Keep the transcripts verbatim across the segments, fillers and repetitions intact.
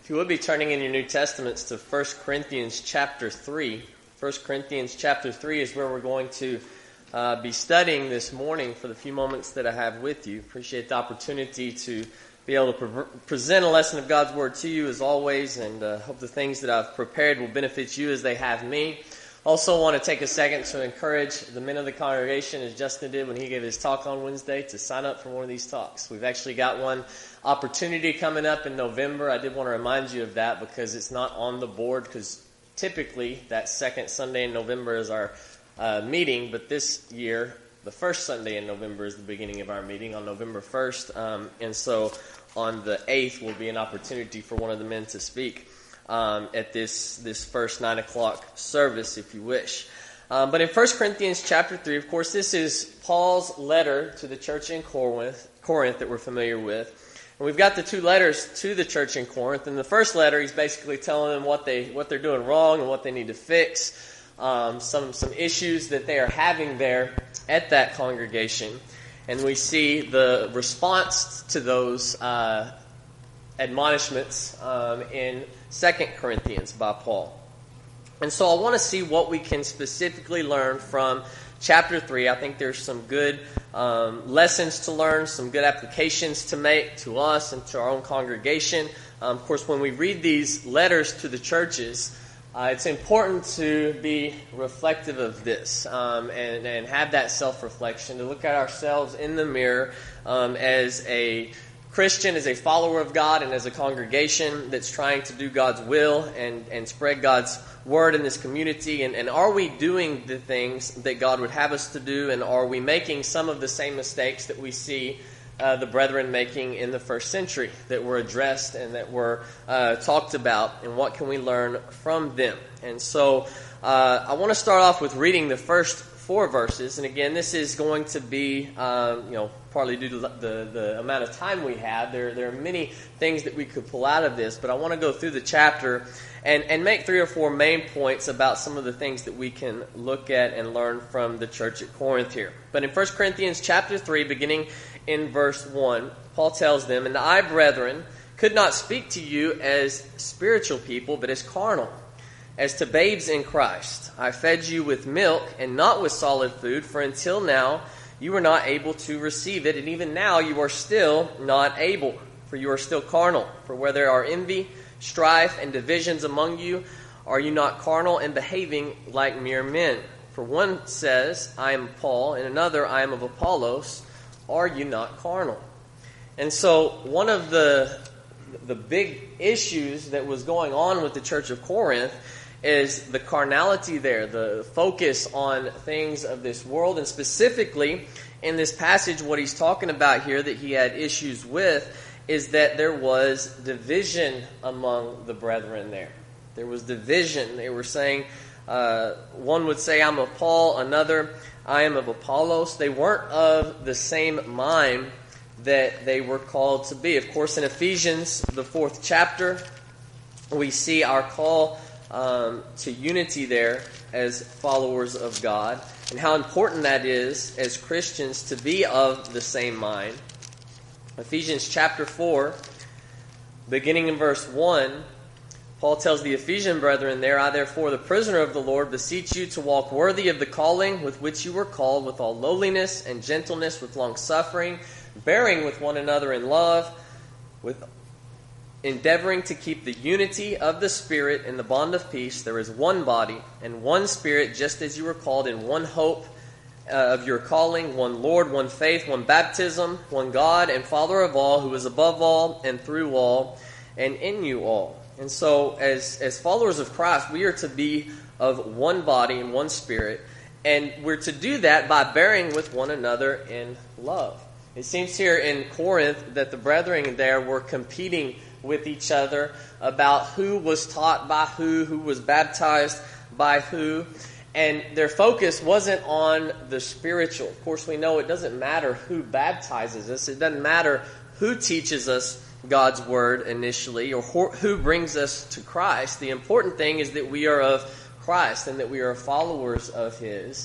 If you would be turning in your New Testaments to First Corinthians chapter three. First Corinthians chapter three is where we're going to uh, be studying this morning for the few moments that I have with you. Appreciate the opportunity to be able to pre- present a lesson of God's Word to you as always, and uh, hope the things that I've prepared will benefit you as they have me. Also want to take a second to encourage the men of the congregation, as Justin did when he gave his talk on Wednesday, to sign up for one of these talks. We've actually got one opportunity coming up in November. I did want to remind you of that because it's not on the board, because typically that second Sunday in November is our uh, meeting, but this year the first Sunday in November is the beginning of our meeting on November first, um, and so on the eighth will be an opportunity for one of the men to speak um, at this this first nine o'clock service, if you wish. Um, but in First Corinthians chapter three, of course, this is Paul's letter to the church in Corinth, Corinth that we're familiar with. And we've got the two letters to the church in Corinth. In the first letter, he's basically telling them what they what they're doing wrong and what they need to fix, um, some some issues that they are having there at that congregation. And we see the response to those uh, admonishments um, in Second Corinthians by Paul. And so I want to see what we can specifically learn from chapter three. I think there's some good um, lessons to learn, some good applications to make to us and to our own congregation. Um, of course, when we read these letters to the churches, uh, it's important to be reflective of this um, and, and have that self-reflection, to look at ourselves in the mirror um, as a Christian, as a follower of God, and as a congregation that's trying to do God's will and, and spread God's word in this community. And, and are we doing the things that God would have us to do? And are we making some of the same mistakes that we see uh, the brethren making in the first century that were addressed and that were uh, talked about? And what can we learn from them? And so uh, I want to start off with reading the first four verses. And again, this is going to be, um, you know, partly due to the, the amount of time we have. There, there are many things that we could pull out of this, but I want to go through the chapter and, and make three or four main points about some of the things that we can look at and learn from the church at Corinth here. But in First Corinthians chapter three, beginning in verse one, Paul tells them, "And I, brethren, could not speak to you as spiritual people, but as carnal, as to babes in Christ. I fed you with milk and not with solid food, for until now you were not able to receive it, and even now you are still not able, for you are still carnal. For where there are envy, strife, and divisions among you, are you not carnal and behaving like mere men? For one says, I am Paul, and another, I am of Apollos. Are you not carnal?" And so one of the the big issues that was going on with the church of Corinth is the carnality there, the focus on things of this world. And specifically in this passage, what he's talking about here that he had issues with is that there was division among the brethren there. There was division. They were saying, uh, one would say, I'm of Paul, another, I am of Apollos. They weren't of the same mind that they were called to be. Of course, in Ephesians, the fourth chapter, we see our call Um, to unity there as followers of God, and how important that is as Christians to be of the same mind. Ephesians chapter four, beginning in verse one, Paul tells the Ephesian brethren there, "I therefore, the prisoner of the Lord, beseech you to walk worthy of the calling with which you were called, with all lowliness and gentleness, with long suffering, bearing with one another in love, with endeavoring to keep the unity of the Spirit in the bond of peace. There is one body and one Spirit, just as you were called in one hope uh, of your calling, one Lord, one faith, one baptism, one God and Father of all, who is above all and through all and in you all." And so as, as followers of Christ, we are to be of one body and one Spirit, and we're to do that by bearing with one another in love. It seems here in Corinth that the brethren there were competing with each other about who was taught by who, who was baptized by who, and their focus wasn't on the spiritual. Of course, we know it doesn't matter who baptizes us. It doesn't matter who teaches us God's word initially or who brings us to Christ. The important thing is that we are of Christ and that we are followers of His.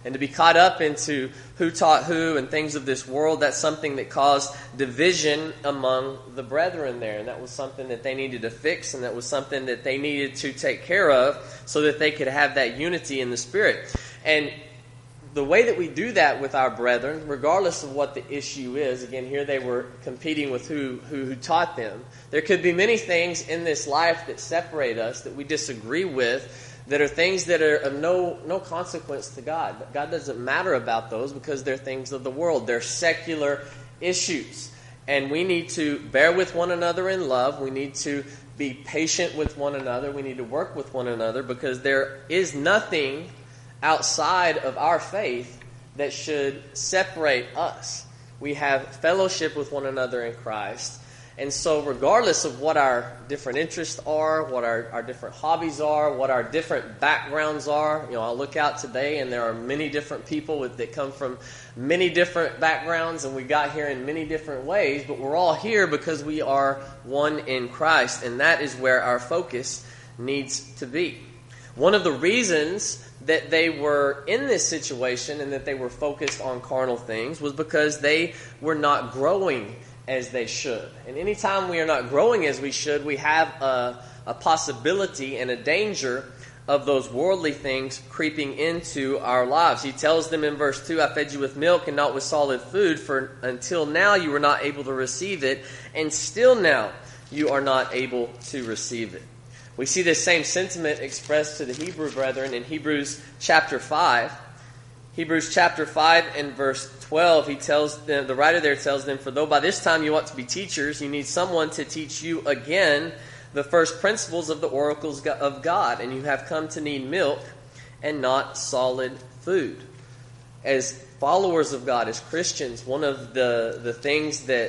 And to be caught up into who taught who and things of this world, that's something that caused division among the brethren there. And that was something that they needed to fix, and that was something that they needed to take care of so that they could have that unity in the Spirit. And the way that we do that with our brethren, regardless of what the issue is, again, here they were competing with who, who, who taught them. There could be many things in this life that separate us, that we disagree with, that are things that are of no, no consequence to God. But God doesn't matter about those because they're things of the world. They're secular issues. And we need to bear with one another in love. We need to be patient with one another. We need to work with one another because there is nothing outside of our faith that should separate us. We have fellowship with one another in Christ. And so regardless of what our different interests are, what our, our different hobbies are, what our different backgrounds are, you know, I look out today and there are many different people with, that come from many different backgrounds, and we got here in many different ways, but we're all here because we are one in Christ, and that is where our focus needs to be. One of the reasons that they were in this situation and that they were focused on carnal things was because they were not growing as they should. And anytime we are not growing as we should, we have a, a possibility and a danger of those worldly things creeping into our lives. He tells them in verse two, I fed you with milk and not with solid food, for until now you were not able to receive it, and still now you are not able to receive it. We see this same sentiment expressed to the Hebrew brethren in Hebrews chapter five. Hebrews chapter five and verse twelve, he tells them, the writer there tells them, for though by this time you ought to be teachers, you need someone to teach you again the first principles of the oracles of God, and you have come to need milk and not solid food. As followers of God, as Christians, one of the, the things that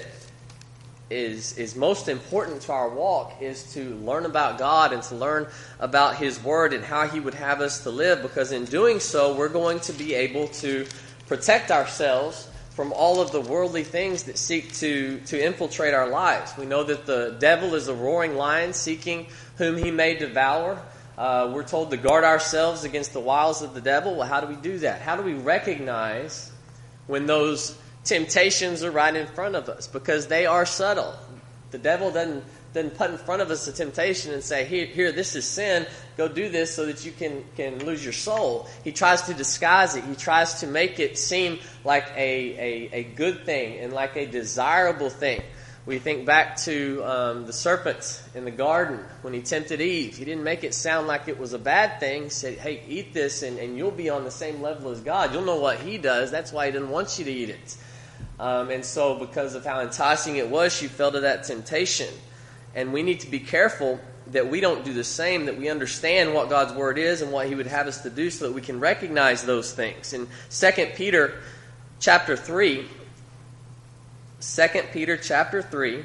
is is most important to our walk is to learn about God and to learn about His Word and how He would have us to live, because in doing so, we're going to be able to protect ourselves from all of the worldly things that seek to, to infiltrate our lives. We know that the devil is a roaring lion seeking whom he may devour. Uh, we're told to guard ourselves against the wiles of the devil. Well, how do we do that? How do we recognize when those temptations are right in front of us? Because they are subtle. The devil doesn't doesn't put in front of us a temptation and say, here, here, this is sin, go do this so that you can, can lose your soul. He tries to disguise it. He tries to make it seem like a, a, a good thing and like a desirable thing. We think back to um, the serpent in the garden when he tempted Eve. He didn't make it sound like it was a bad thing. He said, hey, eat this and, and you'll be on the same level as God. You'll know what He does. That's why He didn't want you to eat it. Um, and so because of how enticing it was, she fell to that temptation. And we need to be careful that we don't do the same, that we understand what God's Word is and what He would have us to do so that we can recognize those things. In Second Peter chapter three, Second Peter chapter three,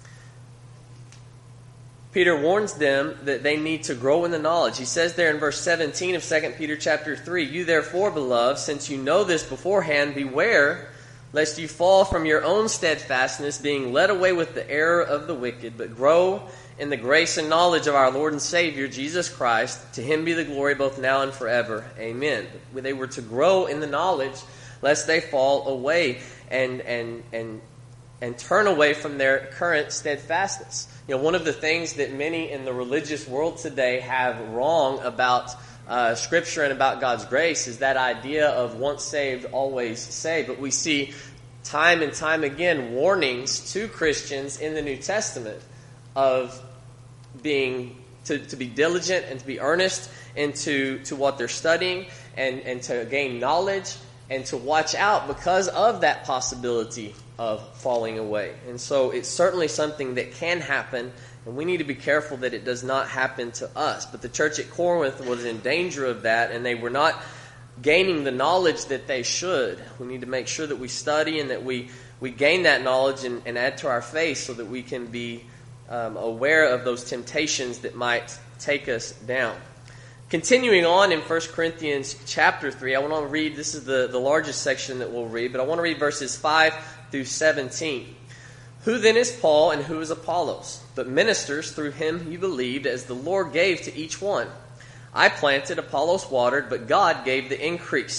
Peter warns them that they need to grow in the knowledge. He says there in verse seventeen of Second Peter chapter three, you therefore, beloved, since you know this beforehand, beware lest you fall from your own steadfastness, being led away with the error of the wicked, but grow in the grace and knowledge of our Lord and Savior, Jesus Christ. To Him be the glory both now and forever. Amen. They were to grow in the knowledge lest they fall away and and and and turn away from their current steadfastness. You know, one of the things that many in the religious world today have wrong about Uh, Scripture and about God's grace is that idea of once saved, always saved. But we see time and time again warnings to Christians in the New Testament of being to, to be diligent and to be earnest into to what they're studying and, and to gain knowledge and to watch out because of that possibility of falling away. And so it's certainly something that can happen, and we need to be careful that it does not happen to us. But the church at Corinth was in danger of that, and they were not gaining the knowledge that they should. We need to make sure that we study and that we, we gain that knowledge and, and add to our faith so that we can be um, aware of those temptations that might take us down. Continuing on in First Corinthians chapter three, I want to read, this is the, the largest section that we'll read, but I want to read verses five through seventeen. Who then is Paul and who is Apollos? But ministers through him you believed, as the Lord gave to each one. I planted, Apollos watered, but God gave the increase.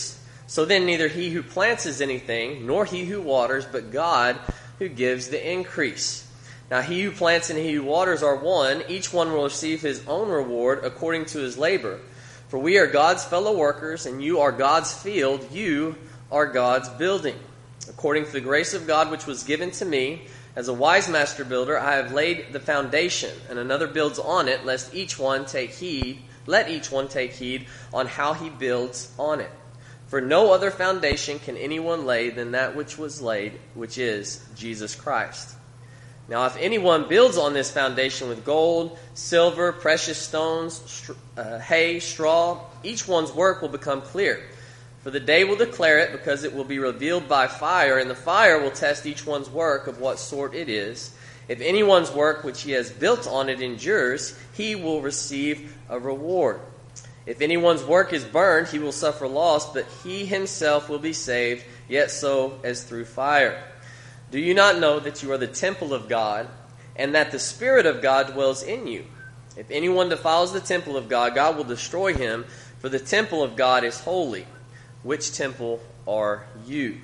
So then neither he who plants is anything, nor he who waters, but God who gives the increase. Now he who plants and he who waters are one. Each one will receive his own reward according to his labor. For we are God's fellow workers, and you are God's field. You are God's building. According to the grace of God which was given to me, as a wise master builder, I have laid the foundation, and another builds on it, lest each one take heed, let each one take heed on how he builds on it. For no other foundation can anyone lay than that which was laid, which is Jesus Christ. Now if anyone builds on this foundation with gold, silver, precious stones, str- uh, hay, straw, each one's work will become clear. For the day will declare it, because it will be revealed by fire, and the fire will test each one's work of what sort it is. If anyone's work which he has built on it endures, he will receive a reward. If anyone's work is burned, he will suffer loss, but he himself will be saved, yet so as through fire. Do you not know that you are the temple of God, and that the Spirit of God dwells in you? If anyone defiles the temple of God, God will destroy him, for the temple of God is holy. Which temple are you?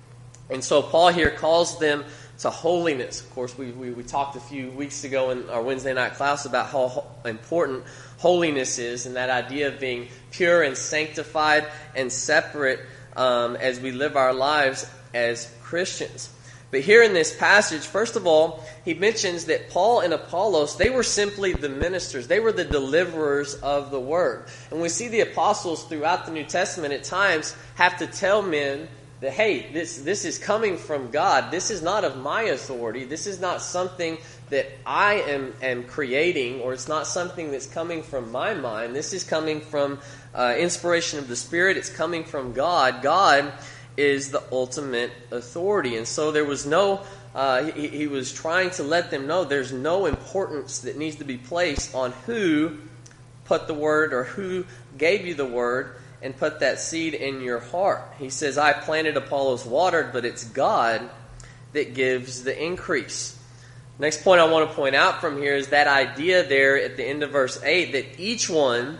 And so Paul here calls them to holiness. Of course, we, we, we talked a few weeks ago in our Wednesday night class about how important holiness is, and that idea of being pure and sanctified and separate um, as we live our lives as Christians. But here in this passage, first of all, he mentions that Paul and Apollos, they were simply the ministers. They were the deliverers of the word. And we see the apostles throughout the New Testament at times have to tell men that, hey, this, this is coming from God. This is not of my authority. This is not something that I am, am creating, or it's not something that's coming from my mind. This is coming from uh, inspiration of the Spirit. It's coming from God. God is the ultimate authority. And so there was no, uh, he, he was trying to let them know there's no importance that needs to be placed on who put the word or who gave you the word and put that seed in your heart. He says, I planted, Apollos watered, but it's God that gives the increase. Next point I want to point out from here is that idea there at the end of verse eight, that each one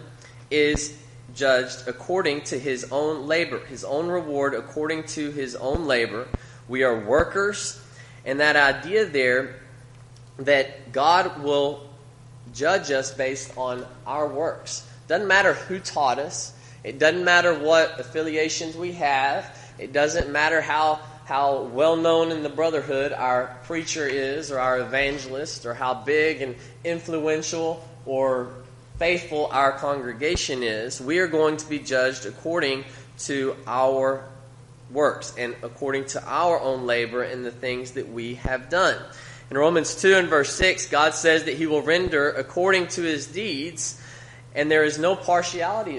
is judged according to his own labor, his own reward according to his own labor. We are workers, and that idea there that God will judge us based on our works. Doesn't matter who taught us. It doesn't matter what affiliations we have. It doesn't matter how how well known in the brotherhood our preacher is, or our evangelist, or how big and influential or faithful our congregation is. We are going to be judged according to our works and according to our own labor and the things that we have done. In Romans two and verse six, God says that he will render according to his deeds, and there is no partiality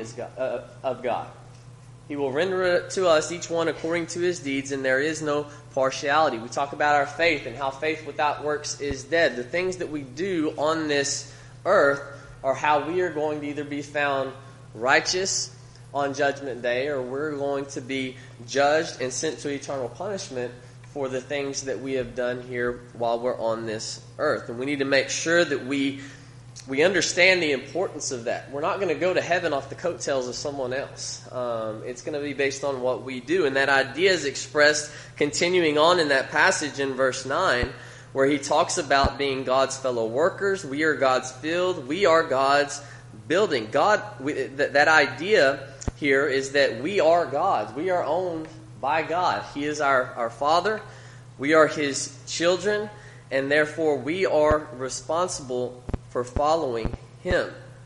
of God. He will render it to us, each one according to his deeds, and there is no partiality. We talk about our faith and how faith without works is dead. The things that we do on this earth are how we are going to either be found righteous on Judgment Day, or we're going to be judged and sent to eternal punishment for the things that we have done here while we're on this earth. And we need to make sure that we we understand the importance of that. We're not going to go to heaven off the coattails of someone else. Um, it's going to be based on what we do. And that idea is expressed continuing on in that passage in verse nine, where he talks about being God's fellow workers. We are God's field. We are God's building. God, we, that, that idea here is that we are God's. We are owned by God. He is our, our Father. We are his children, and therefore we are responsible for following him.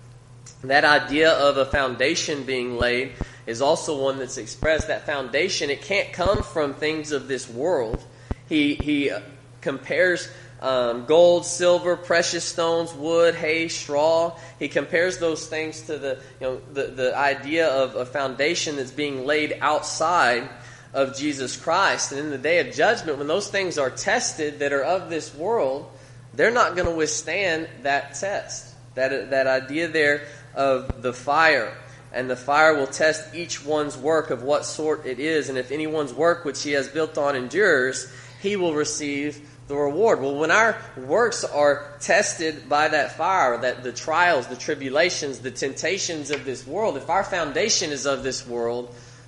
That idea of a foundation being laid is also one that's expressed. That foundation, it can't come from things of this world. He he compares um, gold, silver, precious stones, wood, hay, straw. He compares those things to the you know the, the idea of a foundation that's being laid outside of Jesus Christ. And in the day of judgment, when those things are tested that are of this world, they're not going to withstand that test. That that idea there of the fire. And the fire will test each one's work of what sort it is. And if anyone's work which he has built on endures, he will receive the reward. Well, when our works are tested by that fire, that the trials, the tribulations, the temptations of this world, if our foundation is of this world,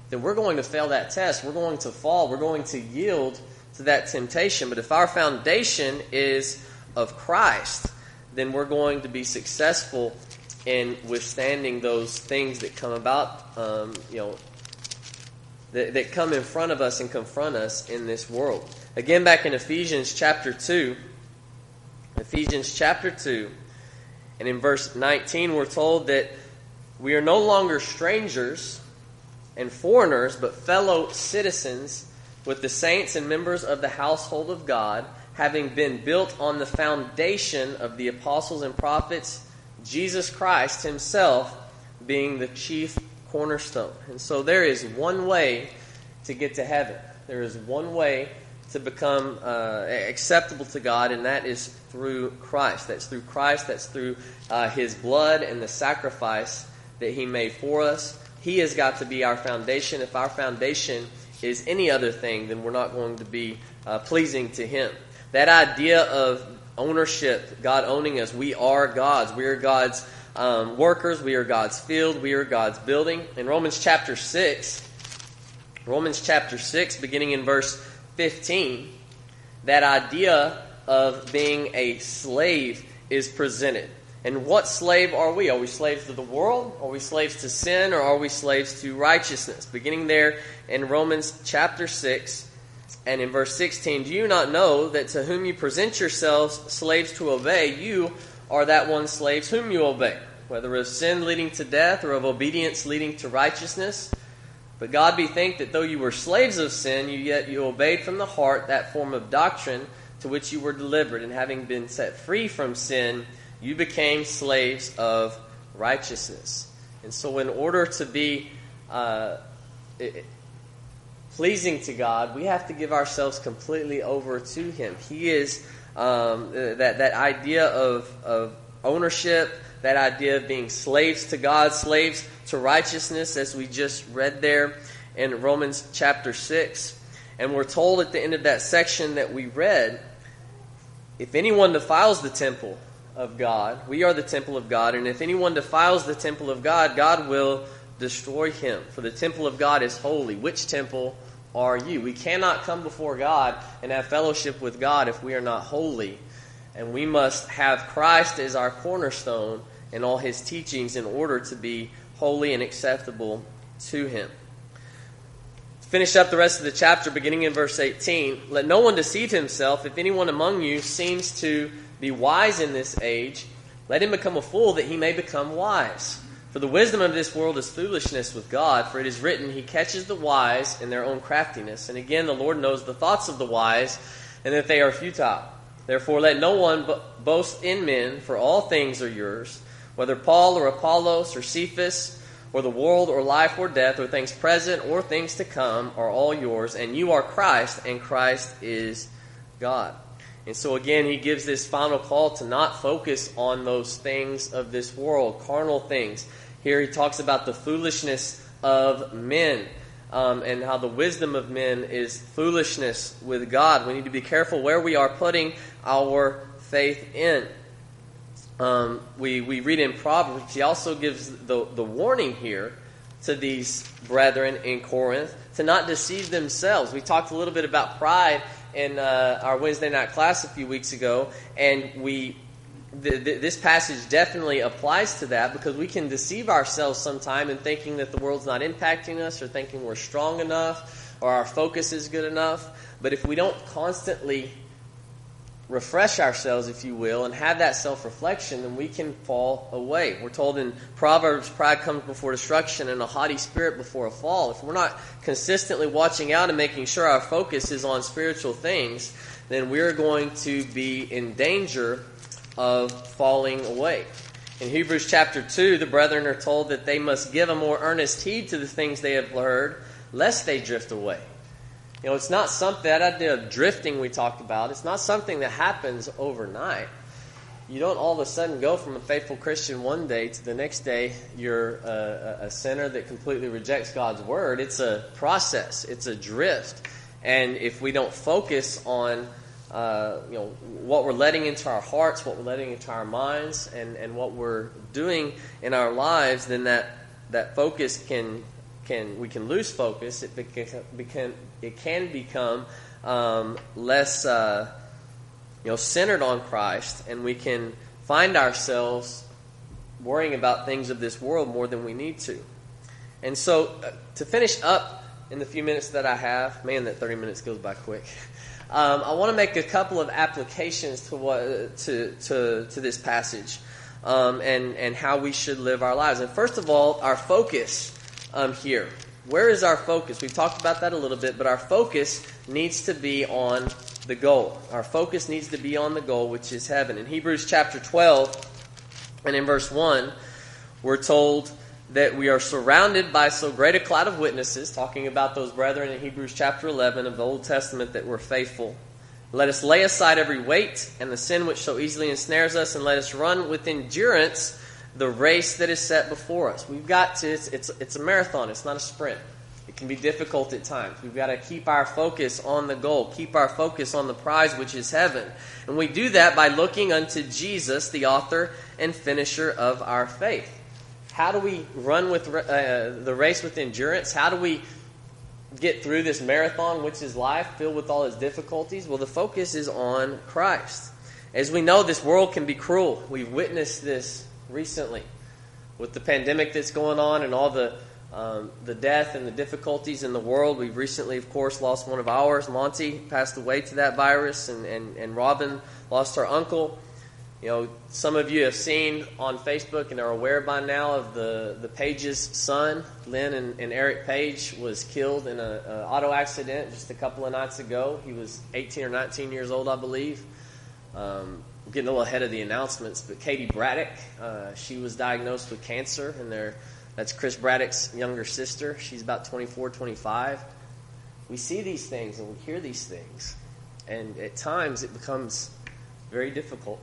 then we're going to fail that test. We're going to fall. We're going to yield to that temptation. But if our foundation is of Christ, then we're going to be successful in withstanding those things that come about, um, you know, that, that come in front of us and confront us in this world. Again, back in Ephesians chapter two, Ephesians chapter two, and in verse nineteen, we're told that we are no longer strangers and foreigners, but fellow citizens with the saints and members of the household of God, having been built on the foundation of the apostles and prophets, Jesus Christ himself being the chief cornerstone. And so there is one way to get to heaven. There is one way to become uh, acceptable to God, and that is through Christ. That's through Christ. That's through uh, his blood and the sacrifice that he made for us. He has got to be our foundation. If our foundation is any other thing, then we're not going to be uh, pleasing to him. That idea of ownership, God owning us, we are God's. We are God's um, workers. We are God's field. We are God's building. In Romans chapter six, Romans chapter six, beginning in verse fifteen, that idea of being a slave is presented. And what slave are we? Are we slaves to the world? Are we slaves to sin? Or are we slaves to righteousness? Beginning there in Romans chapter six and in verse sixteen, do you not know that to whom you present yourselves slaves to obey, you are that one slaves whom you obey, whether of sin leading to death or of obedience leading to righteousness? But God be thanked that though you were slaves of sin, you yet you obeyed from the heart that form of doctrine to which you were delivered, and having been set free from sin, you became slaves of righteousness. And so in order to be uh, pleasing to God, we have to give ourselves completely over to him. He is um, that, that idea of, of ownership, that idea of being slaves to God, slaves to righteousness, as we just read there in Romans chapter six. And we're told at the end of that section that we read, if anyone defiles the temple of God, we are the temple of God, and if anyone defiles the temple of God, God will destroy him. For the temple of God is holy. Which temple are you? We cannot come before God and have fellowship with God if we are not holy. And we must have Christ as our cornerstone in all his teachings in order to be holy and acceptable to him. To finish up the rest of the chapter, beginning in verse eighteen, let no one deceive himself. If anyone among you seems to be wise in this age, let him become a fool that he may become wise. For the wisdom of this world is foolishness with God, for it is written, he catches the wise in their own craftiness. And again, the Lord knows the thoughts of the wise, and that they are futile. Therefore let no one boast in men, for all things are yours, whether Paul or Apollos or Cephas, or the world or life or death, or things present or things to come, are all yours, and you are Christ, and Christ is God. And so again, he gives this final call to not focus on those things of this world, carnal things. Here he talks about the foolishness of men, um, and how the wisdom of men is foolishness with God. We need to be careful where we are putting our faith in. Um, we, we read in Proverbs, he also gives the, the warning here to these brethren in Corinth to not deceive themselves. We talked a little bit about pride in uh, our Wednesday night class a few weeks ago, and we th- th- this passage definitely applies to that, because we can deceive ourselves sometime in thinking that the world's not impacting us, or thinking we're strong enough, or our focus is good enough. But if we don't constantly refresh ourselves, if you will, and have that self-reflection, then we can fall away. We're told in Proverbs, pride comes before destruction and a haughty spirit before a fall. If we're not consistently watching out and making sure our focus is on spiritual things, then we're going to be in danger of falling away. In Hebrews chapter two, the brethren are told that they must give a more earnest heed to the things they have heard, lest they drift away. You know, it's not something, that idea of drifting we talked about, it's not something that happens overnight. You don't all of a sudden go from a faithful Christian one day to the next day you're a, a sinner that completely rejects God's word. It's a process. It's a drift. And if we don't focus on uh, you know, what we're letting into our hearts, what we're letting into our minds, and, and what we're doing in our lives, then that, that focus can can we can lose focus. It beca- become it can become um, less uh, you know centered on Christ, and we can find ourselves worrying about things of this world more than we need to. And so, uh, to finish up in the few minutes that I have, man, that thirty minutes goes by quick. Um, I want to make a couple of applications to what to to to this passage, um, and and how we should live our lives. And first of all, our focus um, here. Where is our focus? We've talked about that a little bit, but our focus needs to be on the goal. Our focus needs to be on the goal, which is heaven. In Hebrews chapter twelve, and in verse one, we're told that we are surrounded by so great a cloud of witnesses, talking about those brethren in Hebrews chapter eleven of the Old Testament that were faithful. Let us lay aside every weight and the sin which so easily ensnares us, and let us run with endurance the race that is set before us. We've got to, it's, it's, it's a marathon, it's not a sprint. It can be difficult at times. We've got to keep our focus on the goal, keep our focus on the prize, which is heaven. And we do that by looking unto Jesus, the author and finisher of our faith. How do we run with uh, the race with endurance? How do we get through this marathon, which is life, filled with all its difficulties? Well, the focus is on Christ. As we know, this world can be cruel. We've witnessed this recently with the pandemic that's going on and all the um, the death and the difficulties in the world. We've recently, of course, lost one of ours. Monty passed away to that virus, and, and, and Robin lost her uncle. You know, some of you have seen on Facebook and are aware by now of the, the Page's son. Lynn and, and Eric Page was killed in an auto accident just a couple of nights ago. He was eighteen or nineteen years old, I believe. Um, I'm getting a little ahead of the announcements, but Katie Braddock, uh, she was diagnosed with cancer, and they're, that's Chris Braddock's younger sister. She's about twenty-four, twenty-five. We see these things and we hear these things, and at times it becomes very difficult.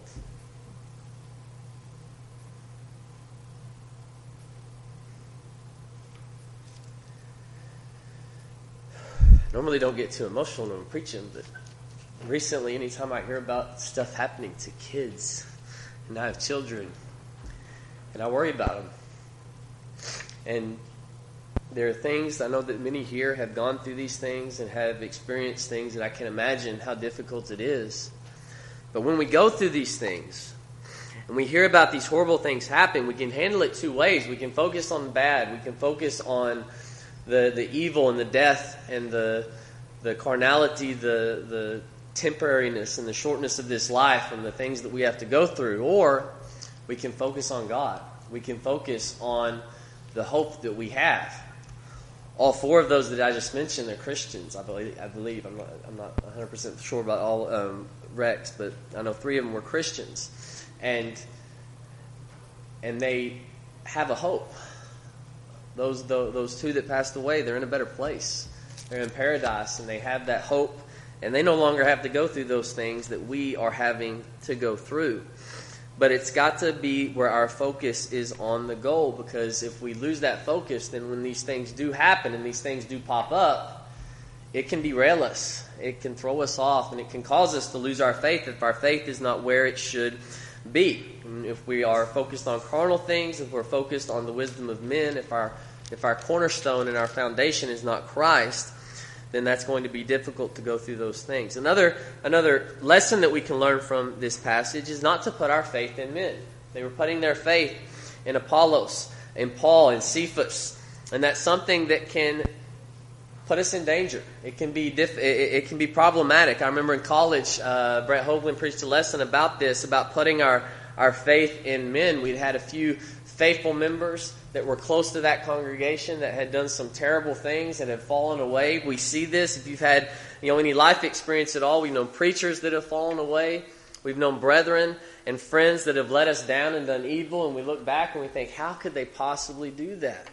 Normally don't get too emotional when I'm preaching, but recently, anytime I hear about stuff happening to kids, and I have children, and I worry about them. And there are things, I know that many here have gone through these things and have experienced things, and I can imagine how difficult it is. But when we go through these things, and we hear about these horrible things happening, we can handle it two ways. We can focus on the bad. We can focus on the the evil and the death and the the carnality, the the temporariness and the shortness of this life and the things that we have to go through. Or we can focus on God. We can focus on the hope that we have. All four of those that I just mentioned are Christians, I believe. I believe. I'm not I'm not one hundred percent sure about all um, Rex, but I know three of them were Christians. And and they have a hope. Those those two that passed away, they're in a better place. They're in paradise, and they have that hope, and they no longer have to go through those things that we are having to go through. But it's got to be where our focus is on the goal, because if we lose that focus, then when these things do happen and these things do pop up, it can derail us. It can throw us off, and it can cause us to lose our faith if our faith is not where it should be. And if we are focused on carnal things, if we're focused on the wisdom of men, if our if our cornerstone and our foundation is not Christ, then that's going to be difficult to go through those things. Another another lesson that we can learn from this passage is not to put our faith in men. They were putting their faith in Apollos, in Paul, in Cephas, and that's something that can put us in danger. It can be diff- it, it can be problematic. I remember in college, uh, Brett Hoagland preached a lesson about this, about putting our, our faith in men. We'd had a few faithful members that were close to that congregation that had done some terrible things and had fallen away. We see this. If you've had you know any life experience at all, we've known preachers that have fallen away. We've known brethren and friends that have let us down and done evil, and we look back and we think, how could they possibly do that?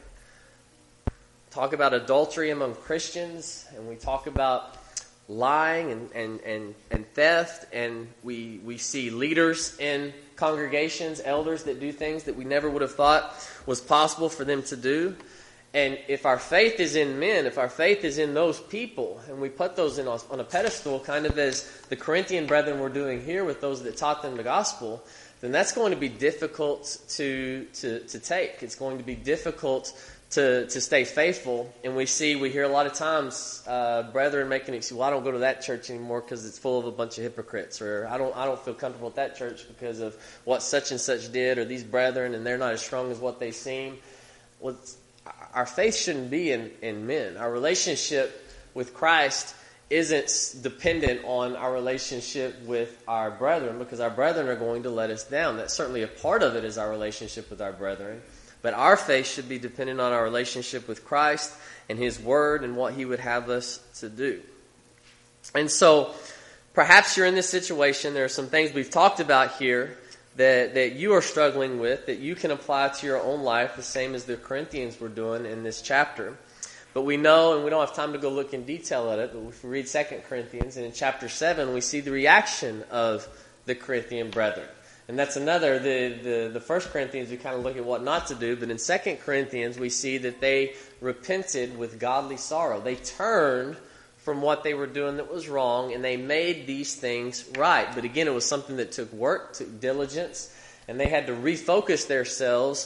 Talk about adultery among Christians, and we talk about lying and, and, and, and theft, and we we see leaders in congregations, elders that do things that we never would have thought was possible for them to do. And if our faith is in men, if our faith is in those people, and we put those in on a pedestal, kind of as the Corinthian brethren were doing here with those that taught them the gospel, then that's going to be difficult to to, to take. It's going to be difficult to, to stay faithful. And we see, we hear a lot of times, uh, brethren making excuses. Well, I don't go to that church anymore because it's full of a bunch of hypocrites. Or I don't, I don't feel comfortable at that church because of what such and such did, or these brethren, and they're not as strong as what they seem. Well, our faith shouldn't be in, in men. Our relationship with Christ isn't dependent on our relationship with our brethren, because our brethren are going to let us down. That's certainly a part of it, is our relationship with our brethren. But our faith should be dependent on our relationship with Christ and His Word and what He would have us to do. And so, perhaps you're in this situation. There are some things we've talked about here that, that you are struggling with, that you can apply to your own life, the same as the Corinthians were doing in this chapter. But we know, and we don't have time to go look in detail at it, but if we read Second Corinthians, and in chapter seven, we see the reaction of the Corinthian brethren. And that's another, the, the, the First Corinthians, we kind of look at what not to do, but in Second Corinthians, we see that they repented with godly sorrow. They turned from what they were doing that was wrong, and they made these things right. But again, it was something that took work, took diligence, and they had to refocus themselves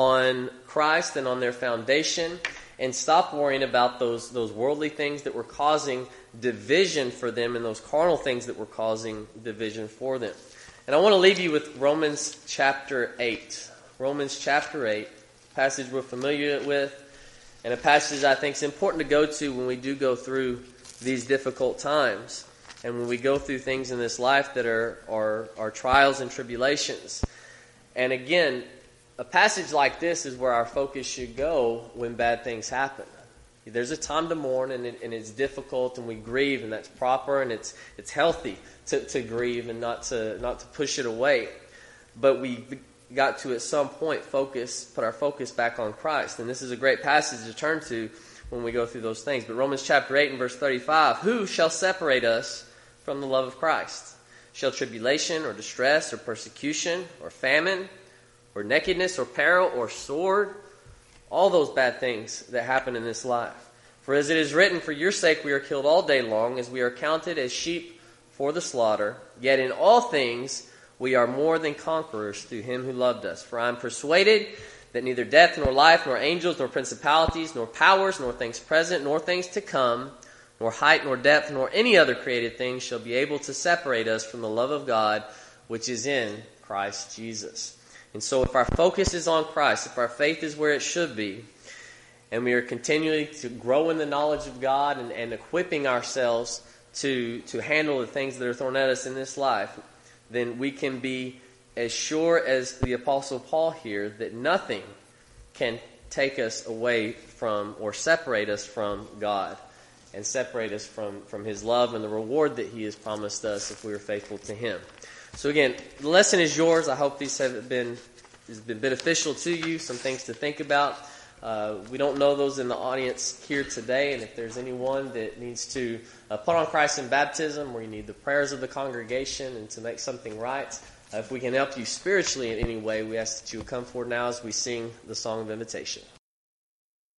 on Christ and on their foundation, and stop worrying about those, those worldly things that were causing division for them, and those carnal things that were causing division for them. And I want to leave you with Romans chapter eight. Romans chapter eight, a passage we're familiar with, and a passage I think is important to go to when we do go through these difficult times, and when we go through things in this life that are, are, are trials and tribulations. And again, a passage like this is where our focus should go when bad things happen. There's a time to mourn, and, it, and it's difficult, and we grieve, and that's proper, and it's it's healthy to, to grieve and not to not to push it away. But we got to, at some point, focus, put our focus back on Christ. And this is a great passage to turn to when we go through those things. But Romans chapter eight and verse thirty-five, who shall separate us from the love of Christ? Shall tribulation or distress or persecution or famine or nakedness or peril or sword? All those bad things that happen in this life. For as it is written, for your sake we are killed all day long, as we are counted as sheep for the slaughter. Yet in all things we are more than conquerors through Him who loved us. For I am persuaded that neither death nor life, nor angels, nor principalities, nor powers, nor things present, nor things to come, nor height, nor depth, nor any other created thing shall be able to separate us from the love of God, which is in Christ Jesus. And so if our focus is on Christ, if our faith is where it should be, and we are continuing to grow in the knowledge of God and, and equipping ourselves to, to handle the things that are thrown at us in this life, then we can be as sure as the Apostle Paul here that nothing can take us away from or separate us from God and separate us from, from His love and the reward that He has promised us if we are faithful to Him. So again, the lesson is yours. I hope these have been, has been beneficial to you, some things to think about. Uh, we don't know those in the audience here today, and if there's anyone that needs to uh, put on Christ in baptism, or you need the prayers of the congregation and to make something right, uh, if we can help you spiritually in any way, we ask that you would come forward now as we sing the song of invitation.